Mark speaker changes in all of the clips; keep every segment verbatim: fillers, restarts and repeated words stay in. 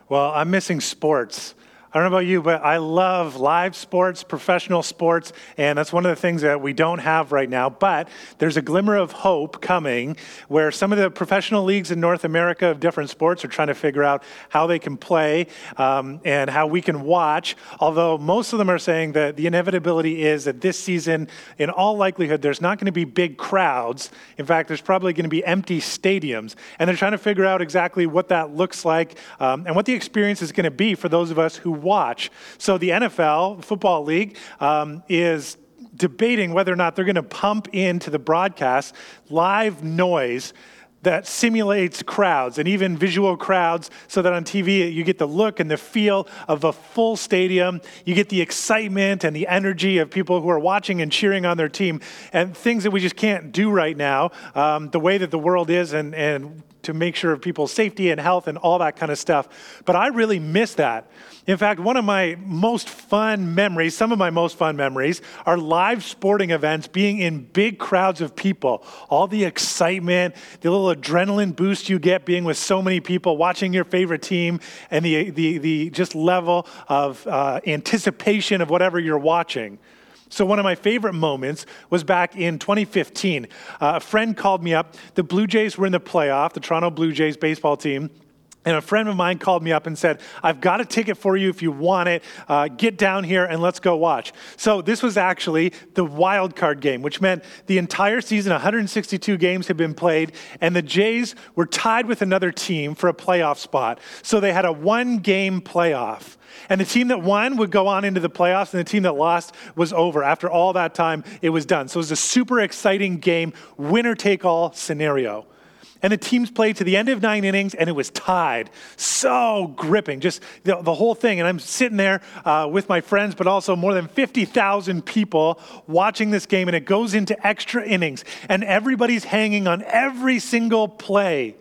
Speaker 1: Well, I'm missing sports. I don't know about you, but I love live sports, professional sports, and that's one of the things that we don't have right now. But there's a glimmer of hope coming where some of the professional leagues in North America of different sports are trying to figure out how they can play um, and how we can watch, although most of them are saying that the inevitability is that this season, in all likelihood, there's not going to be big crowds. In fact, there's probably going to be empty stadiums, and they're trying to figure out exactly what that looks like um, and what the experience is going to be for those of us who watch. So the N F L, the Football League, um, is debating whether or not they're going to pump into the broadcast live noise that simulates crowds and even visual crowds so that on T V you get the look and the feel of a full stadium. You get the excitement and the energy of people who are watching and cheering on their team, and things that we just can't do right now, um, the way that the world is, and, and to make sure of people's safety and health and all that kind of stuff. But I really miss that. In fact, one of my most fun memories, some of my most fun memories, are live sporting events being in big crowds of people. All the excitement, the little adrenaline boost you get being with so many people, watching your favorite team, and the the the just level of uh, anticipation of whatever you're watching. So one of my favorite moments was back in twenty fifteen. Uh, a friend called me up. The Blue Jays were in the playoff, the Toronto Blue Jays baseball team. And a friend of mine called me up and said, I've got a ticket for you if you want it. Uh, get down here and let's go watch. So this was actually the wild card game, which meant the entire season, one hundred sixty-two games had been played, and the Jays were tied with another team for a playoff spot. So they had a one-game playoff. And the team that won would go on into the playoffs, and the team that lost was over. After all that time, it was done. So it was a super exciting game, winner-take-all scenario. And the teams played to the end of nine innings, and it was tied. So gripping, just the, the whole thing. And I'm sitting there uh, with my friends, but also more than fifty thousand people watching this game, and it goes into extra innings, and everybody's hanging on every single play.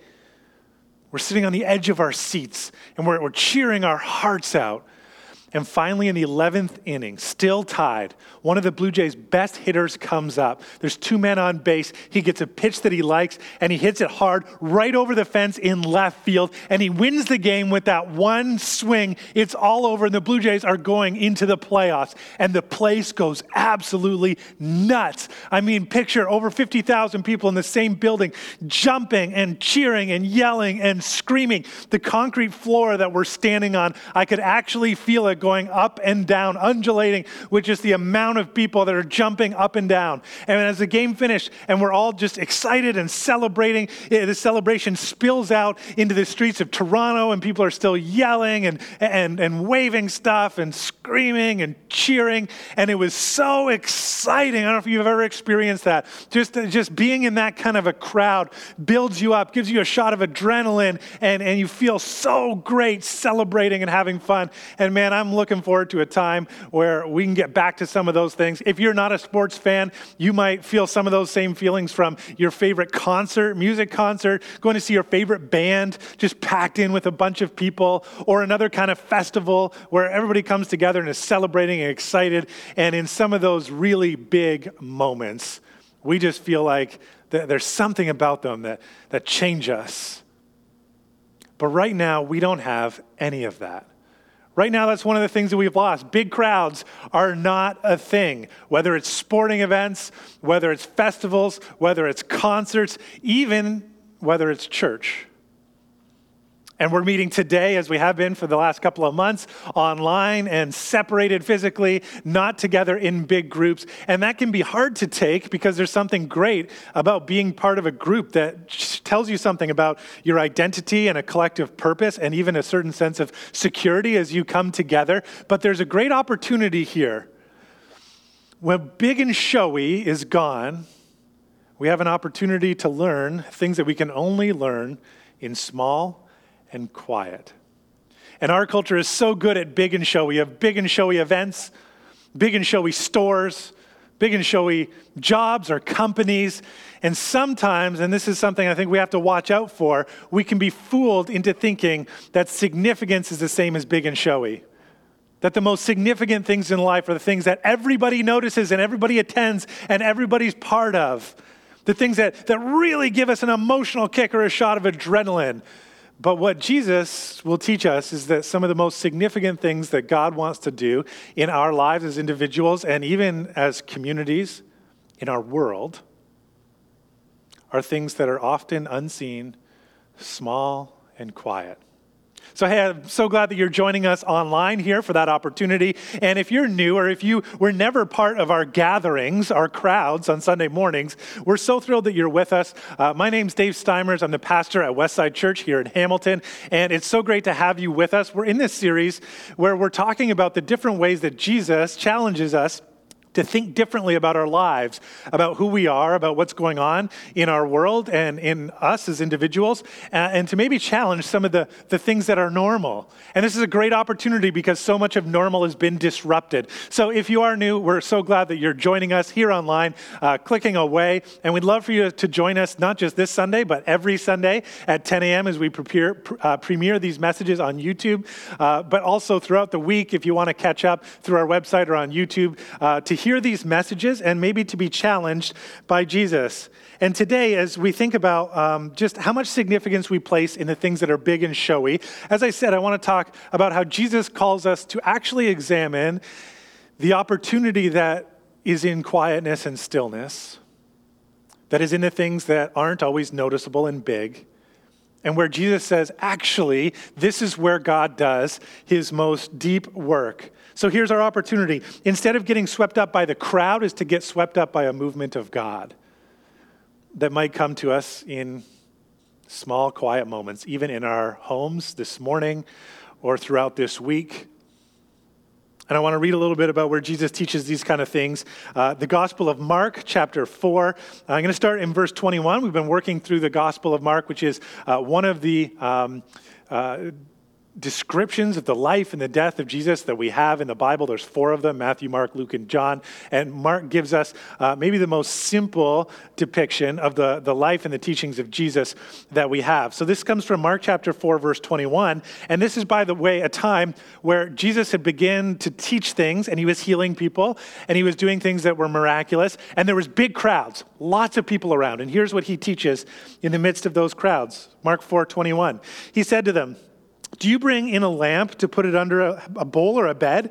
Speaker 1: We're sitting on the edge of our seats, and we're, we're cheering our hearts out. And finally, in the eleventh inning, still tied, one of the Blue Jays' best hitters comes up. There's two men on base. He gets a pitch that he likes, and he hits it hard right over the fence in left field, and he wins the game with that one swing. It's all over, and the Blue Jays are going into the playoffs, and the place goes absolutely nuts. I mean, picture over fifty thousand people in the same building, jumping and cheering and yelling and screaming. The concrete floor that we're standing on, I could actually feel it going up and down, undulating with just the amount of people that are jumping up and down. And as the game finished, and we're all just excited and celebrating, the celebration spills out into the streets of Toronto, and people are still yelling and, and, and waving stuff and screaming and cheering. And it was so exciting. I don't know if you've ever experienced that. Just, just being in that kind of a crowd builds you up, gives you a shot of adrenaline, and, and you feel so great celebrating and having fun. And man, I'm looking forward to a time where we can get back to some of those things. If you're not a sports fan, you might feel some of those same feelings from your favorite concert, music concert, going to see your favorite band just packed in with a bunch of people, or another kind of festival where everybody comes together and is celebrating and excited. And in some of those really big moments, we just feel like th- there's something about them that, that change us. But right now, we don't have any of that. Right now, that's one of the things that we've lost. Big crowds are not a thing. Whether it's sporting events, whether it's festivals, whether it's concerts, even whether it's church. And we're meeting today, as we have been for the last couple of months, online and separated physically, not together in big groups. And that can be hard to take because there's something great about being part of a group that tells you something about your identity and a collective purpose and even a certain sense of security as you come together. But there's a great opportunity here. When big and showy is gone, we have an opportunity to learn things that we can only learn in small and quiet. And our culture is so good at big and showy. We have big and showy events, big and showy stores, big and showy jobs or companies. And sometimes, and this is something I think we have to watch out for, we can be fooled into thinking that significance is the same as big and showy. That the most significant things in life are the things that everybody notices and everybody attends and everybody's part of. The things that, that really give us an emotional kick or a shot of adrenaline. But what Jesus will teach us is that some of the most significant things that God wants to do in our lives as individuals and even as communities in our world are things that are often unseen, small, and quiet. So, hey, I'm so glad that you're joining us online here for that opportunity. And if you're new or if you were never part of our gatherings, our crowds on Sunday mornings, we're so thrilled that you're with us. Uh, my name's Dave Steimers. I'm the pastor at Westside Church here in Hamilton. And it's so great to have you with us. We're in this series where we're talking about the different ways that Jesus challenges us to think differently about our lives, about who we are, about what's going on in our world and in us as individuals, uh, and to maybe challenge some of the, the things that are normal. And this is a great opportunity because so much of normal has been disrupted. So if you are new, we're so glad that you're joining us here online, uh, clicking away, and we'd love for you to join us not just this Sunday, but every Sunday at ten a.m. as we prepare, uh, premiere these messages on YouTube, uh, but also throughout the week if you want to catch up through our website or on YouTube uh, to hear these messages and maybe to be challenged by Jesus. And today, as we think about um, just how much significance we place in the things that are big and showy, as I said, I want to talk about how Jesus calls us to actually examine the opportunity that is in quietness and stillness, that is in the things that aren't always noticeable and big, and where Jesus says, actually, this is where God does his most deep work. So here's our opportunity. Instead of getting swept up by the crowd, is to get swept up by a movement of God that might come to us in small, quiet moments, even in our homes this morning or throughout this week. And I want to read a little bit about where Jesus teaches these kind of things. Uh, the Gospel of Mark, chapter four. I'm going to start in verse twenty-one. We've been working through the Gospel of Mark, which is uh, one of the um, uh, descriptions of the life and the death of Jesus that we have in the Bible. There's four of them, Matthew, Mark, Luke, and John. And Mark gives us uh, maybe the most simple depiction of the, the life and the teachings of Jesus that we have. So this comes from Mark chapter four, verse twenty-one. And this is, by the way, a time where Jesus had begun to teach things and he was healing people and he was doing things that were miraculous. And there was big crowds, lots of people around. And here's what he teaches in the midst of those crowds. Mark four twenty-one. He said to them, "Do you bring in a lamp to put it under a, a bowl or a bed?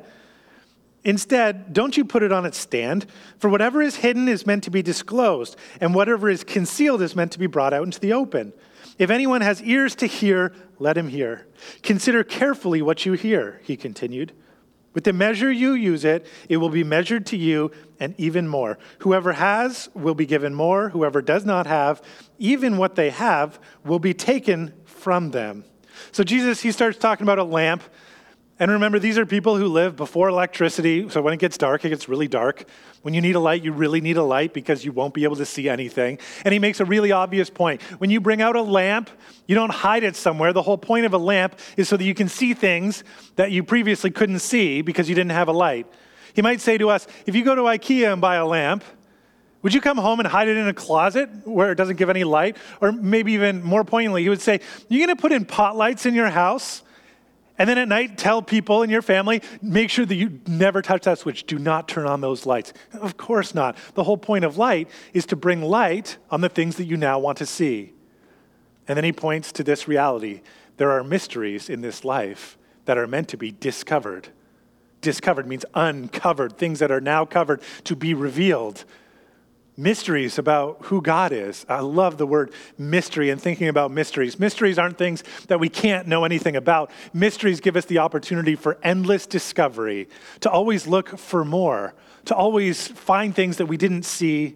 Speaker 1: Instead, don't you put it on its stand? For whatever is hidden is meant to be disclosed, and whatever is concealed is meant to be brought out into the open. If anyone has ears to hear, let him hear. Consider carefully what you hear," he continued. "With the measure you use it, it will be measured to you, and even more. Whoever has will be given more. Whoever does not have, even what they have will be taken from them." So Jesus, he starts talking about a lamp. And remember, these are people who live before electricity. So when it gets dark, it gets really dark. When you need a light, you really need a light because you won't be able to see anything. And he makes a really obvious point. When you bring out a lamp, you don't hide it somewhere. The whole point of a lamp is so that you can see things that you previously couldn't see because you didn't have a light. He might say to us, if you go to IKEA and buy a lamp, would you come home and hide it in a closet where it doesn't give any light? Or maybe even more poignantly, he would say, you're going to put in pot lights in your house, and then at night tell people in your family, make sure that you never touch that switch. Do not turn on those lights. Of course not. The whole point of light is to bring light on the things that you now want to see. And then he points to this reality. There are mysteries in this life that are meant to be discovered. Discovered means uncovered, things that are now covered to be revealed. Mysteries about who God is. I love the word mystery and thinking about mysteries. Mysteries aren't things that we can't know anything about. Mysteries give us the opportunity for endless discovery, to always look for more, to always find things that we didn't see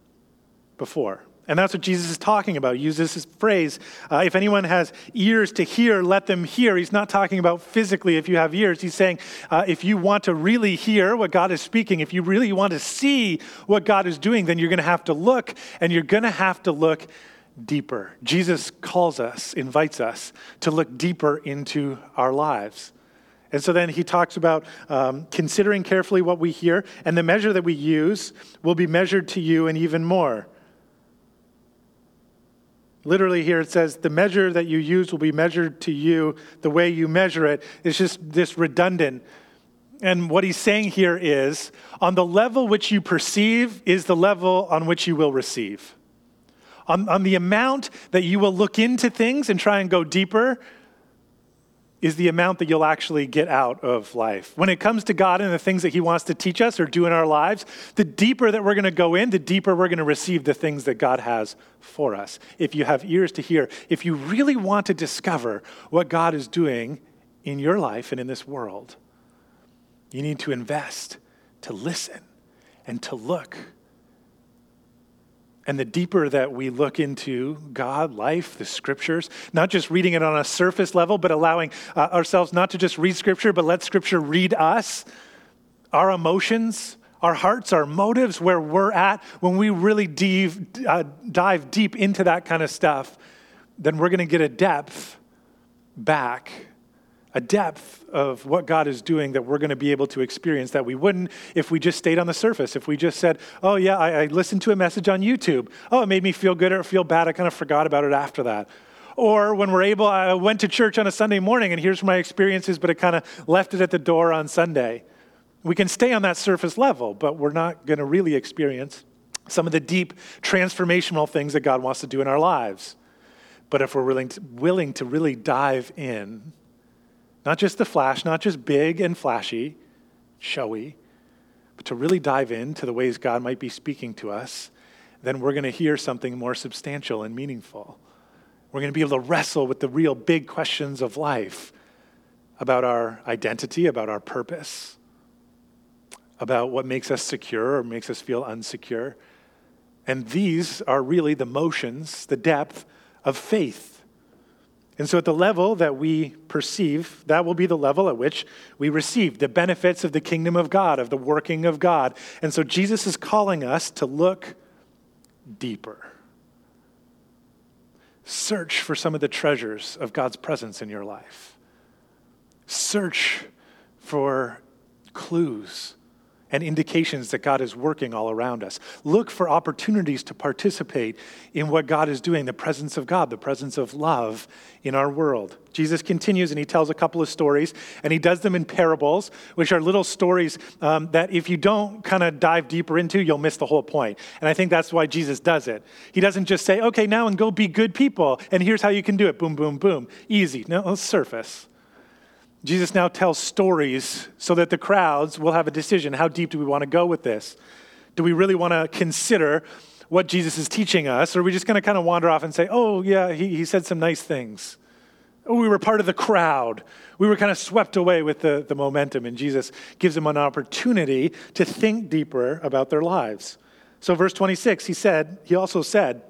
Speaker 1: before. And that's what Jesus is talking about. He uses this phrase, uh, if anyone has ears to hear, let them hear. He's not talking about physically if you have ears. He's saying uh, if you want to really hear what God is speaking, if you really want to see what God is doing, then you're going to have to look, and you're going to have to look deeper. Jesus calls us, invites us to look deeper into our lives. And so then he talks about um, considering carefully what we hear, and the measure that we use will be measured to you and even more. Literally here it says, the measure that you use will be measured to you. The way you measure it is just this redundant. And what he's saying here is, on the level which you perceive is the level on which you will receive. on, on the amount that you will look into things and try and go deeper is the amount that you'll actually get out of life. When it comes to God and the things that he wants to teach us or do in our lives, the deeper that we're going to go in, the deeper we're going to receive the things that God has for us. If you have ears to hear, if you really want to discover what God is doing in your life and in this world, you need to invest, to listen, and to look. And the deeper that we look into God, life, the scriptures, not just reading it on a surface level, but allowing uh, ourselves not to just read scripture, but let scripture read us, our emotions, our hearts, our motives, where we're at, when we really dive, uh, dive deep into that kind of stuff, then we're going to get a depth back, a depth of what God is doing that we're going to be able to experience that we wouldn't if we just stayed on the surface. If we just said, oh yeah, I, I listened to a message on YouTube. Oh, it made me feel good or feel bad. I kind of forgot about it after that. Or when we're able, I went to church on a Sunday morning and here's my experiences, but it kind of left it at the door on Sunday. We can stay on that surface level, but we're not going to really experience some of the deep transformational things that God wants to do in our lives. But if we're willing to, willing to really dive in, not just the flash, not just big and flashy, showy, but to really dive into the ways God might be speaking to us, then we're going to hear something more substantial and meaningful. We're going to be able to wrestle with the real big questions of life about our identity, about our purpose, about what makes us secure or makes us feel unsecure. And these are really the motions, the depth of faith. And so at the level that we perceive, that will be the level at which we receive the benefits of the kingdom of God, of the working of God. And so Jesus is calling us to look deeper. Search for some of the treasures of God's presence in your life. Search for clues and indications that God is working all around us. Look for opportunities to participate in what God is doing, the presence of God, the presence of love in our world. Jesus continues and he tells a couple of stories, and he does them in parables, which are little stories um, that if you don't kind of dive deeper into, you'll miss the whole point. And I think that's why Jesus does it. He doesn't just say, okay, now and go be good people, and here's how you can do it. Boom, boom, boom. Easy. No, let's surface. Jesus now tells stories so that the crowds will have a decision. How deep do we want to go with this? Do we really want to consider what Jesus is teaching us? Or are we just going to kind of wander off and say, oh, yeah, he, he said some nice things. Oh, we were part of the crowd. We were kind of swept away with the, the momentum. And Jesus gives them an opportunity to think deeper about their lives. So verse twenty-six, he said, he also said,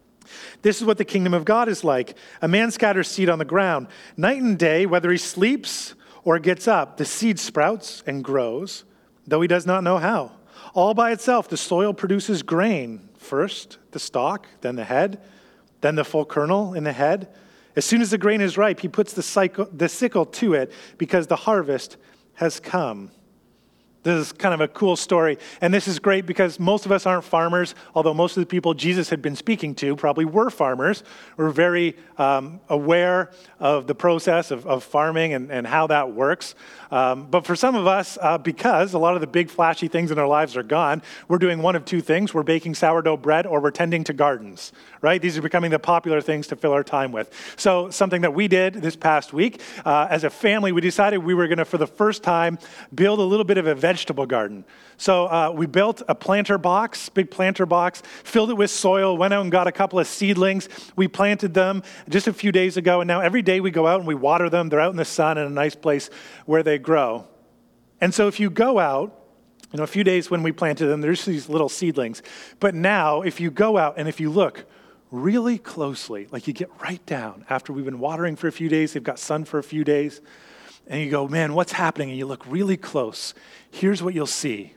Speaker 1: this is what the kingdom of God is like. A man scatters seed on the ground. Night and day, whether he sleeps or gets up, the seed sprouts and grows, though he does not know how. All by itself, the soil produces grain. First the stalk, then the head, then the full kernel in the head. As soon as the grain is ripe, he puts the, cycle, the sickle to it because the harvest has come. This is kind of a cool story, and this is great because most of us aren't farmers, although most of the people Jesus had been speaking to probably were farmers. We're very um, aware of the process of, of farming and, and how that works. Um, but for some of us, uh, because a lot of the big flashy things in our lives are gone, we're doing one of two things. We're baking sourdough bread or we're tending to gardens, right? These are becoming the popular things to fill our time with. So something that we did this past week, uh, as a family, we decided we were going to, for the first time, build a little bit of a vegetable garden. So uh, we built a planter box, big planter box, filled it with soil, went out and got a couple of seedlings. We planted them just a few days ago, and now every day we go out and we water them. They're out in the sun in a nice place where they grow. And so if you go out, you know, a few days when we planted them, there's these little seedlings. But now if you go out and if you look really closely, like you get right down after we've been watering for a few days, they've got sun for a few days, and you go, man, what's happening? And you look really close. Here's what you'll see.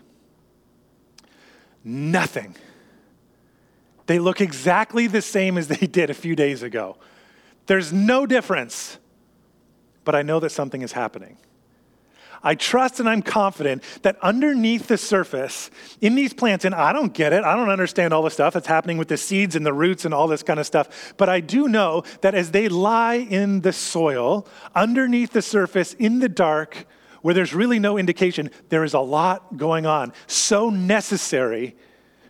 Speaker 1: Nothing. They look exactly the same as they did a few days ago. There's no difference, but I know that something is happening. I trust and I'm confident that underneath the surface in these plants, and I don't get it, I don't understand all the stuff that's happening with the seeds and the roots and all this kind of stuff, but I do know that as they lie in the soil, underneath the surface, in the dark, where there's really no indication, there is a lot going on, so necessary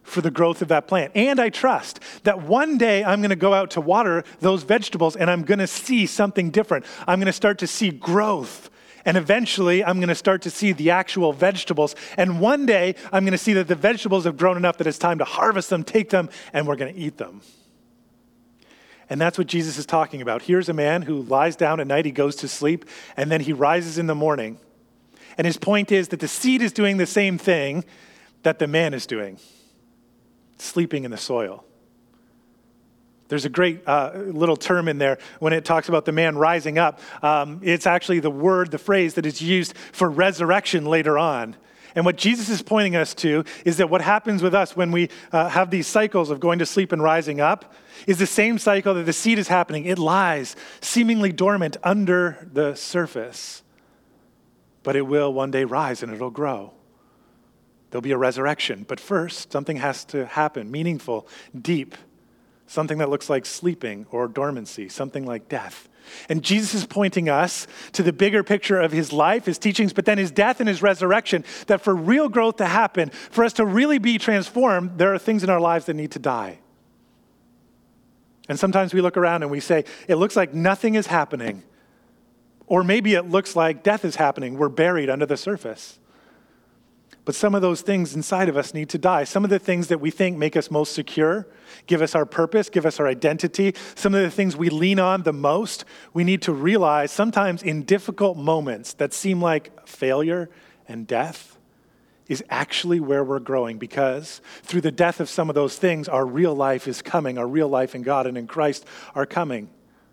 Speaker 1: for the growth of that plant. And I trust that one day I'm going to go out to water those vegetables and I'm going to see something different. I'm going to start to see growth. And eventually I'm going to start to see the actual vegetables. And one day I'm going to see that the vegetables have grown enough that it's time to harvest them, take them, and we're going to eat them. And that's what Jesus is talking about. Here's a man who lies down at night, he goes to sleep, and then he rises in the morning. And his point is that the seed is doing the same thing that the man is doing. Sleeping in the soil. There's a great uh, little term in there when it talks about the man rising up. Um, it's actually the word, the phrase that is used for resurrection later on. And what Jesus is pointing us to is that what happens with us when we uh, have these cycles of going to sleep and rising up is the same cycle that the seed is happening. It lies seemingly dormant under the surface, but it will one day rise and it'll grow. There'll be a resurrection. But first, something has to happen, meaningful, deep, something that looks like sleeping or dormancy, something like death. And Jesus is pointing us to the bigger picture of his life, his teachings, but then his death and his resurrection, that for real growth to happen, for us to really be transformed, there are things in our lives that need to die. And sometimes we look around and we say, it looks like nothing is happening. Or maybe it looks like death is happening. We're buried under the surface. But some of those things inside of us need to die. Some of the things that we think make us most secure, give us our purpose, give us our identity, some of the things we lean on the most, we need to realize sometimes in difficult moments that seem like failure and death is actually where we're growing, because through the death of some of those things, our real life is coming. Our real life in God and in Christ are coming.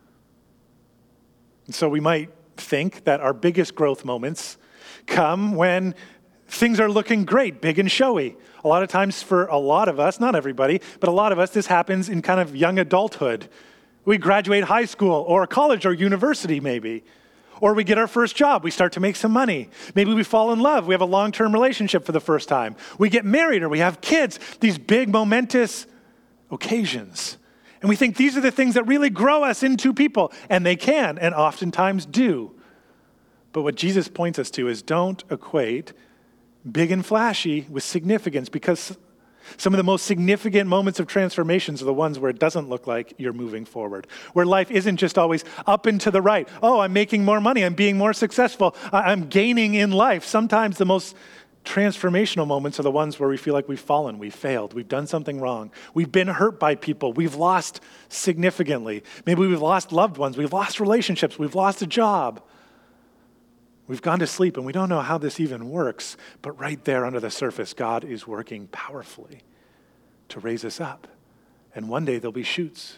Speaker 1: And so we might think that our biggest growth moments come when things are looking great, big and showy. A lot of times for a lot of us, not everybody, but a lot of us, this happens in kind of young adulthood. We graduate high school or college or university maybe. Or we get our first job. We start to make some money. Maybe we fall in love. We have a long-term relationship for the first time. We get married or we have kids. These big momentous occasions. And we think these are the things that really grow us into people. And they can, and oftentimes do. But what Jesus points us to is don't equate big and flashy with significance, because some of the most significant moments of transformations are the ones where it doesn't look like you're moving forward, where life isn't just always up and to the right. Oh, I'm making more money. I'm being more successful. I'm gaining in life. Sometimes the most transformational moments are the ones where we feel like we've fallen, we've failed, we've done something wrong. We've been hurt by people. We've lost significantly. Maybe we've lost loved ones. We've lost relationships. We've lost a job. We've gone to sleep and we don't know how this even works, but right there under the surface, God is working powerfully to raise us up. And one day there'll be shoots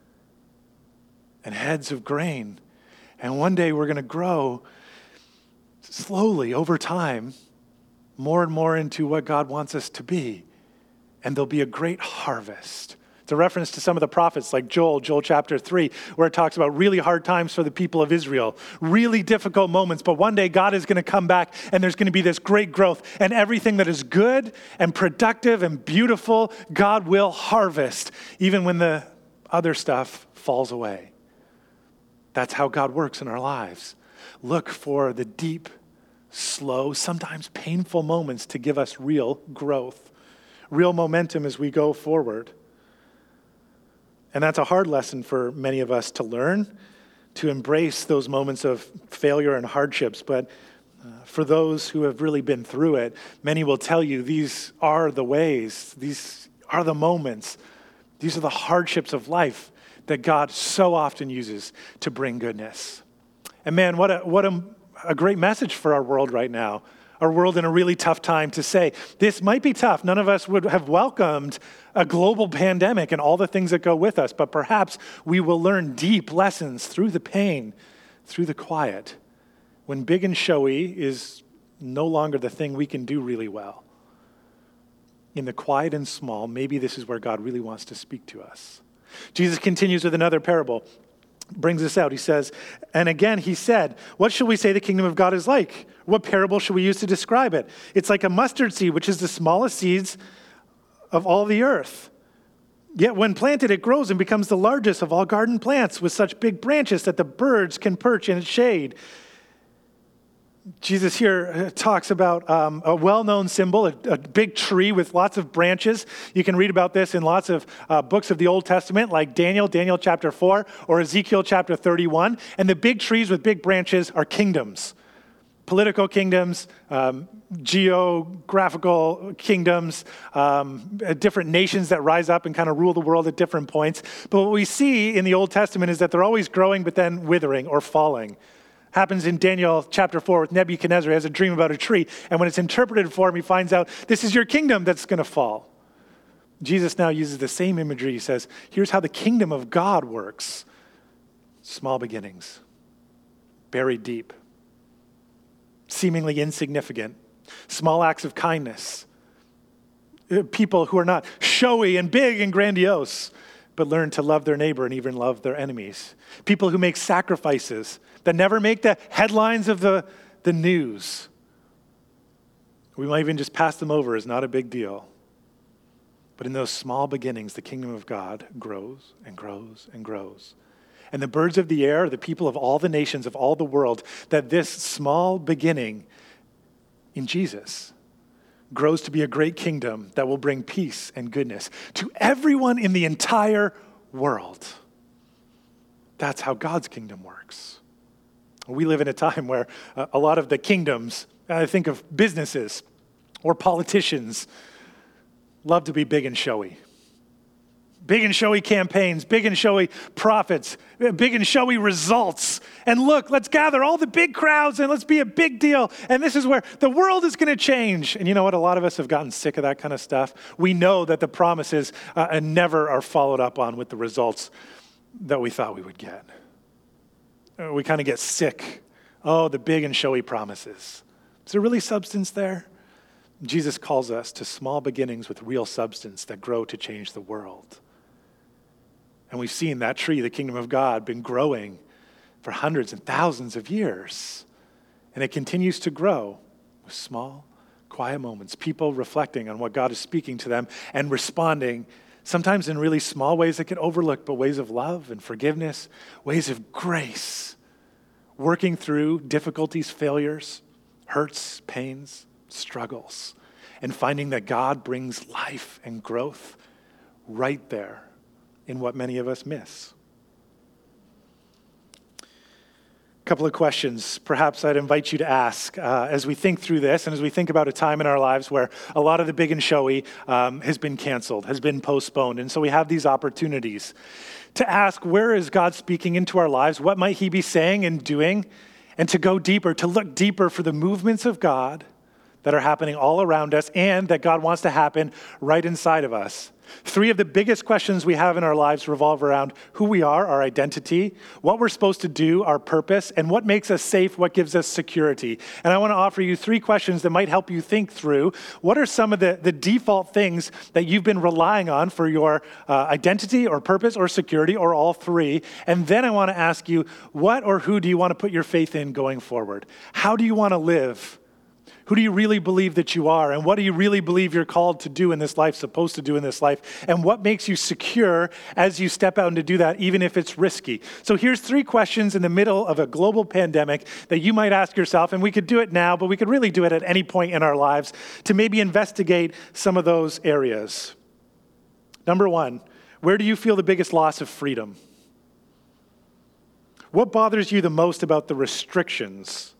Speaker 1: and heads of grain. And one day we're going to grow slowly over time, more and more into what God wants us to be. And there'll be a great harvest. It's a reference to some of the prophets like Joel, Joel chapter three, where it talks about really hard times for the people of Israel, really difficult moments, but one day God is going to come back and there's going to be this great growth, and everything that is good and productive and beautiful, God will harvest, even when the other stuff falls away. That's how God works in our lives. Look for the deep, slow, sometimes painful moments to give us real growth, real momentum as we go forward. And that's a hard lesson for many of us to learn, to embrace those moments of failure and hardships. But uh, for those who have really been through it, many will tell you these are the ways, these are the moments, these are the hardships of life that God so often uses to bring goodness. And man, what a, what a, a great message for our world right now. Our world in a really tough time to say, this might be tough. None of us would have welcomed a global pandemic and all the things that go with us, but perhaps we will learn deep lessons through the pain, through the quiet, when big and showy is no longer the thing we can do really well. In the quiet and small, maybe this is where God really wants to speak to us. Jesus continues with another parable. Brings this out. He says, and again he said, what shall we say the kingdom of God is like? What parable shall we use to describe it? It's like a mustard seed, which is the smallest seeds of all the earth. Yet when planted, it grows and becomes the largest of all garden plants, with such big branches that the birds can perch in its shade. Jesus here talks about um, a well-known symbol, a, a big tree with lots of branches. You can read about this in lots of uh, books of the Old Testament, like Daniel, Daniel chapter four, or Ezekiel chapter thirty-one. And the big trees with big branches are kingdoms, political kingdoms, um, geographical kingdoms, um, different nations that rise up and kind of rule the world at different points. But what we see in the Old Testament is that they're always growing, but then withering or falling. Happens in Daniel chapter four with Nebuchadnezzar. He has a dream about a tree. And when it's interpreted for him, he finds out this is your kingdom that's going to fall. Jesus now uses the same imagery. He says, here's how the kingdom of God works. Small beginnings, buried deep, seemingly insignificant, small acts of kindness, people who are not showy and big and grandiose, but learn to love their neighbor and even love their enemies. People who make sacrifices that never make the headlines of the, the news. We might even just pass them over as not a big deal. But in those small beginnings, the kingdom of God grows and grows and grows. And the birds of the air, the people of all the nations of all the world, that this small beginning in Jesus grows to be a great kingdom that will bring peace and goodness to everyone in the entire world. That's how God's kingdom works. We live in a time where uh, a lot of the kingdoms, I think of businesses or politicians, love to be big and showy. Big and showy campaigns, big and showy profits, big and showy results. And look, let's gather all the big crowds and let's be a big deal. And this is where the world is going to change. And you know what? A lot of us have gotten sick of that kind of stuff. We know that the promises uh, never are followed up on with the results that we thought we would get. We kind of get sick. Oh, the big and showy promises. Is there really substance there? Jesus calls us to small beginnings with real substance that grow to change the world. And we've seen that tree, the kingdom of God, been growing for hundreds and thousands of years. And it continues to grow with small, quiet moments, people reflecting on what God is speaking to them and responding, sometimes in really small ways that get overlooked, but ways of love and forgiveness, ways of grace, working through difficulties, failures, hurts, pains, struggles, and finding that God brings life and growth right there in what many of us miss. A couple of questions perhaps I'd invite you to ask uh, as we think through this and as we think about a time in our lives where a lot of the big and showy um, has been canceled, has been postponed. And so we have these opportunities to ask, where is God speaking into our lives? What might he be saying and doing? And to go deeper, to look deeper for the movements of God that are happening all around us and that God wants to happen right inside of us. Three of the biggest questions we have in our lives revolve around who we are, our identity, what we're supposed to do, our purpose, and what makes us safe, what gives us security. And I want to offer you three questions that might help you think through what are some of the, the default things that you've been relying on for your uh, identity or purpose or security or all three. And then I want to ask you, what or who do you want to put your faith in going forward? How do you want to live? Who do you really believe that you are? And what do you really believe you're called to do in this life, supposed to do in this life? And what makes you secure as you step out and to do that, even if it's risky? So here's three questions in the middle of a global pandemic that you might ask yourself, and we could do it now, but we could really do it at any point in our lives to maybe investigate some of those areas. Number one, where do you feel the biggest loss of freedom? What bothers you the most about the restrictions?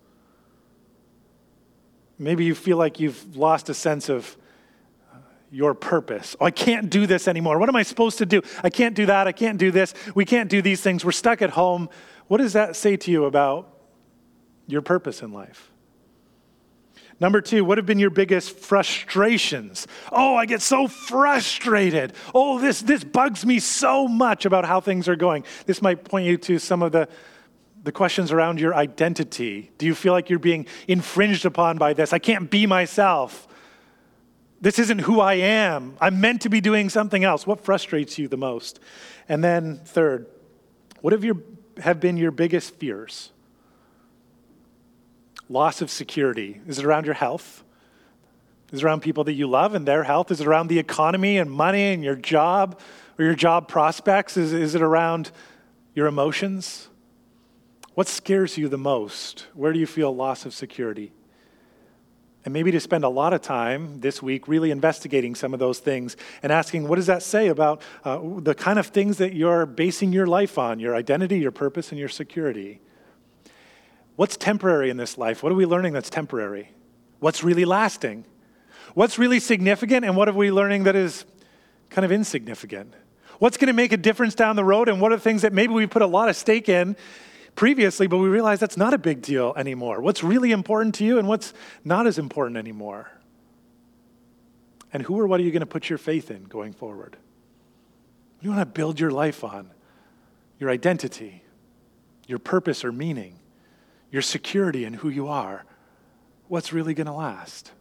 Speaker 1: Maybe you feel like you've lost a sense of your purpose. Oh, I can't do this anymore. What am I supposed to do? I can't do that. I can't do this. We can't do these things. We're stuck at home. What does that say to you about your purpose in life? Number two, what have been your biggest frustrations? Oh, I get so frustrated. Oh, this, this bugs me so much about how things are going. This might point you to some of the The questions around your identity. Do you feel like you're being infringed upon by this? I can't be myself. This isn't who I am. I'm meant to be doing something else. What frustrates you the most? And then third, what have, your, have been your biggest fears? Loss of security. Is it around your health? Is it around people that you love and their health? Is it around the economy and money and your job or your job prospects? Is, is it around your emotions? What scares you the most? Where do you feel loss of security? And maybe to spend a lot of time this week really investigating some of those things and asking, what does that say about uh, the kind of things that you're basing your life on, your identity, your purpose, and your security? What's temporary in this life? What are we learning that's temporary? What's really lasting? What's really significant, and what are we learning that is kind of insignificant? What's going to make a difference down the road, and what are things that maybe we put a lot of stake in previously, but we realize that's not a big deal anymore? What's really important to you and what's not as important anymore? And who or what are you going to put your faith in going forward? You want to build your life on your identity, your purpose or meaning, your security in who you are. What's really going to last?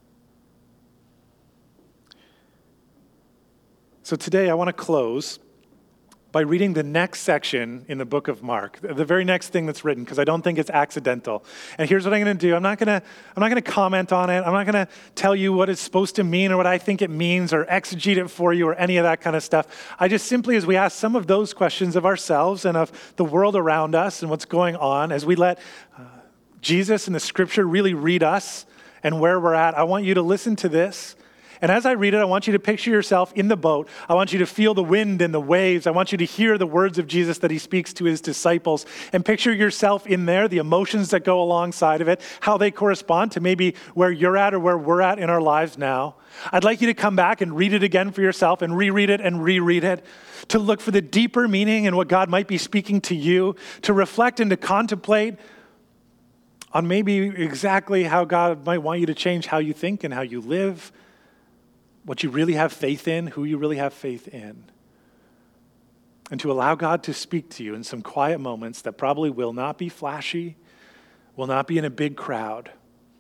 Speaker 1: So today I want to close by reading the next section in the book of Mark, the very next thing that's written, because I don't think it's accidental. And here's what I'm going to do. I'm not going to I'm not going to comment on it. I'm not going to tell you what it's supposed to mean or what I think it means or exegete it for you or any of that kind of stuff. I just simply, as we ask some of those questions of ourselves and of the world around us and what's going on, as we let uh, Jesus and the scripture really read us and where we're at, I want you to listen to this. And as I read it, I want you to picture yourself in the boat. I want you to feel the wind and the waves. I want you to hear the words of Jesus that he speaks to his disciples. And picture yourself in there, the emotions that go alongside of it, how they correspond to maybe where you're at or where we're at in our lives now. I'd like you to come back and read it again for yourself and reread it and reread it, to look for the deeper meaning and what God might be speaking to you, to reflect and to contemplate on maybe exactly how God might want you to change how you think and how you live, what you really have faith in, who you really have faith in. And to allow God to speak to you in some quiet moments that probably will not be flashy, will not be in a big crowd.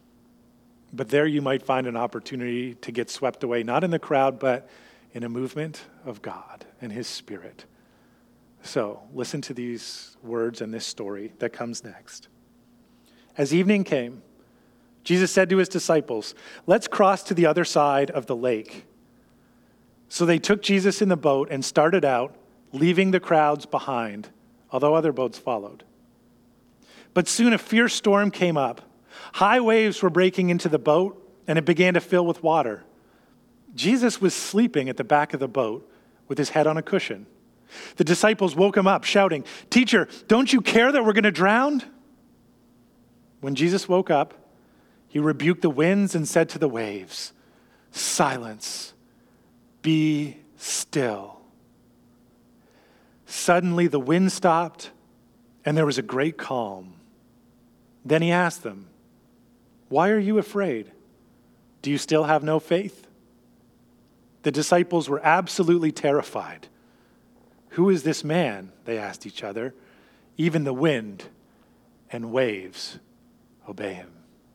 Speaker 1: But there you might find an opportunity to get swept away, not in the crowd, but in a movement of God and his Spirit. So listen to these words and this story that comes next. As evening came, Jesus said to his disciples, "Let's cross to the other side of the lake." So they took Jesus in the boat and started out, leaving the crowds behind, although other boats followed. But soon a fierce storm came up. High waves were breaking into the boat, and it began to fill with water. Jesus was sleeping at the back of the boat with his head on a cushion. The disciples woke him up, shouting, "Teacher, don't you care that we're going to drown?" When Jesus woke up, he rebuked the winds and said to the waves, "Silence, be still." Suddenly the wind stopped and there was a great calm. Then he asked them, "Why are you afraid? Do you still have no faith?" The disciples were absolutely terrified. "Who is this man?" they asked each other. "Even the wind and waves obey him."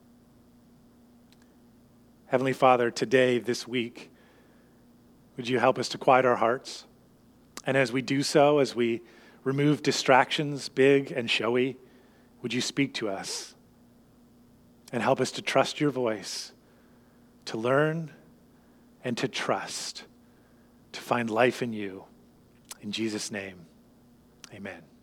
Speaker 1: Heavenly Father, today, this week, would you help us to quiet our hearts? And as we do so, as we remove distractions, big and showy, would you speak to us and help us to trust your voice, to learn and to trust, to find life in you. In Jesus' name, amen.